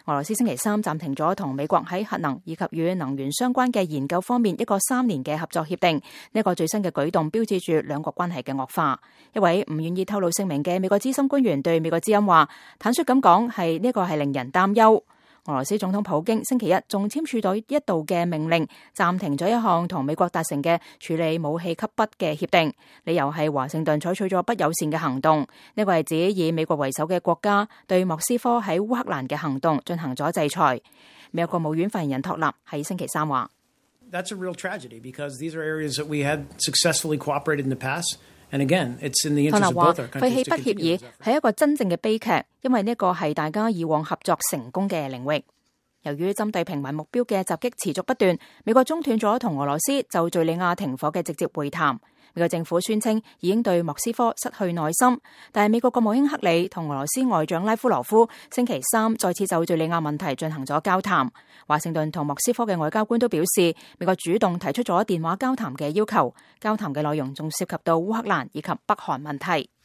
俄羅斯星期三暫停咗同美國喺核能以及與能源相關嘅研究方面一個3年嘅合作協定。呢個最新嘅舉動標誌住兩國關係嘅惡化。一位唔願意透露姓名嘅美國資深官員對美國之音話，坦率咁講，呢個係令人擔憂。俄羅斯總統普京星期一仲簽署咗一道嘅命令，暫停咗一項同美國達成嘅處理武器級筆嘅協定，理由係華盛頓採取咗不友善嘅行動。呢個係指以美國為首嘅國家對莫斯科喺烏克蘭嘅行動進行咗制裁。美國國務院發言人托納喺星期三話 ：That's a real tragedy because these are areas that we had successfully cooperated in the past. And again, it's in the interest of both our countries to continue. 廢棄筆協議係一個真正嘅悲劇，因為呢個係大家以往合作成功嘅領域。由於針對平民目標嘅襲擊持續不斷，美國中斷咗同俄羅斯就敘利亞停火嘅直接會談。美國政府宣稱已經對莫斯科失去耐心，但係美國國務卿克里同俄羅斯外長拉夫羅夫星期三再次就敘利亞問題進行咗交談。華盛頓同莫斯科嘅外交官都表示，美國主動提出咗電話交談嘅要求，交談嘅內容仲涉及到烏克蘭以及北韓問題。